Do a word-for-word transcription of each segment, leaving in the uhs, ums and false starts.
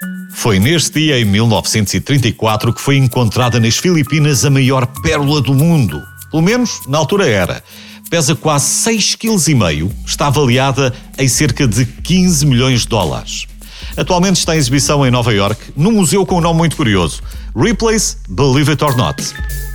Foi neste dia, em mil novecentos e trinta e quatro, que foi encontrada nas Filipinas a maior pérola do mundo. Pelo menos, na altura era. Pesa quase seis vírgula cinco quilos, está avaliada em cerca de quinze milhões de dólares. Atualmente está em exibição em Nova Iorque, num museu com um nome muito curioso: Ripley's Believe It or Not.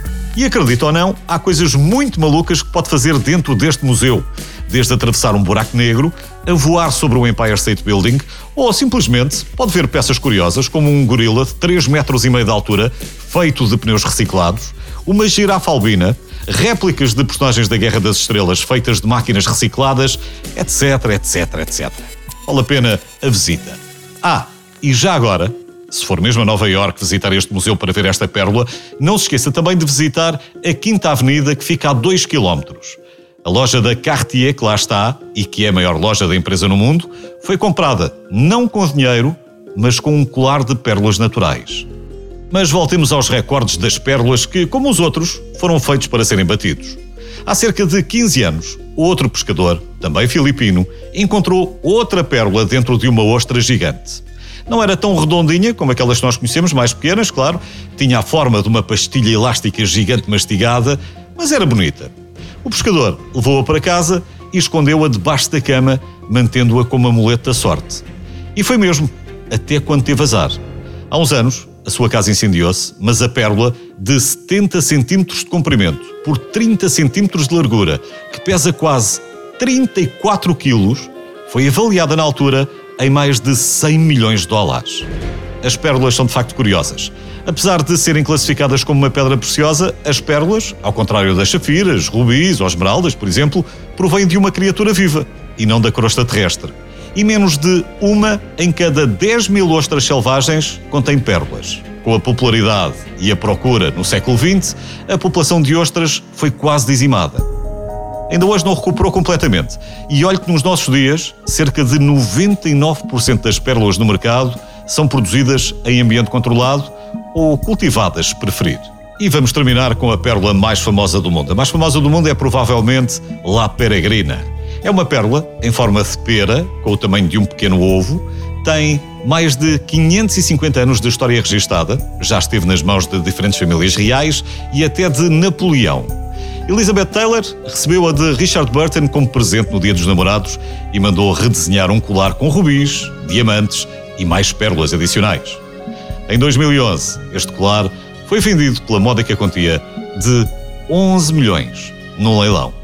E acredita ou não, há coisas muito malucas que pode fazer dentro deste museu. Desde atravessar um buraco negro, a voar sobre o Empire State Building, ou simplesmente pode ver peças curiosas como um gorila de três metros e meio de altura, feito de pneus reciclados, uma girafa albina, réplicas de personagens da Guerra das Estrelas feitas de máquinas recicladas, etc, etc, etcétera. Vale a pena a visita. Ah, e já agora, se for mesmo a Nova Iorque visitar este museu para ver esta pérola, não se esqueça também de visitar a Quinta Avenida, que fica a dois quilómetros. A loja da Cartier, que lá está, e que é a maior loja da empresa no mundo, foi comprada não com dinheiro, mas com um colar de pérolas naturais. Mas voltemos aos recordes das pérolas que, como os outros, foram feitos para serem batidos. Há cerca de quinze anos, outro pescador, também filipino, encontrou outra pérola dentro de uma ostra gigante. Não era tão redondinha como aquelas que nós conhecemos, mais pequenas, claro. Tinha a forma de uma pastilha elástica gigante mastigada, mas era bonita. O pescador levou-a para casa e escondeu-a debaixo da cama, mantendo-a como amuleto da sorte. E foi mesmo, até quando teve azar. Há uns anos, a sua casa incendiou-se, mas a pérola, de setenta centímetros de comprimento por trinta centímetros de largura, que pesa quase trinta e quatro quilos, foi avaliada na altura em mais de cem milhões de dólares. As pérolas são de facto curiosas. Apesar de serem classificadas como uma pedra preciosa, as pérolas, ao contrário das safiras, rubis ou esmeraldas, por exemplo, provêm de uma criatura viva e não da crosta terrestre. E menos de uma em cada dez mil ostras selvagens contém pérolas. Com a popularidade e a procura no século vinte, a população de ostras foi quase dizimada. Ainda hoje não recuperou completamente. E olhe que nos nossos dias, cerca de noventa e nove por cento das pérolas no mercado são produzidas em ambiente controlado ou cultivadas, se preferir. E vamos terminar com a pérola mais famosa do mundo. A mais famosa do mundo é provavelmente La Peregrina. É uma pérola em forma de pera, com o tamanho de um pequeno ovo, tem mais de quinhentos e cinquenta anos de história registada, já esteve nas mãos de diferentes famílias reais e até de Napoleão. Elizabeth Taylor recebeu-a de Richard Burton como presente no Dia dos Namorados e mandou redesenhar um colar com rubis, diamantes e mais pérolas adicionais. Em dois mil e onze, este colar foi vendido pela módica quantia de onze milhões num leilão.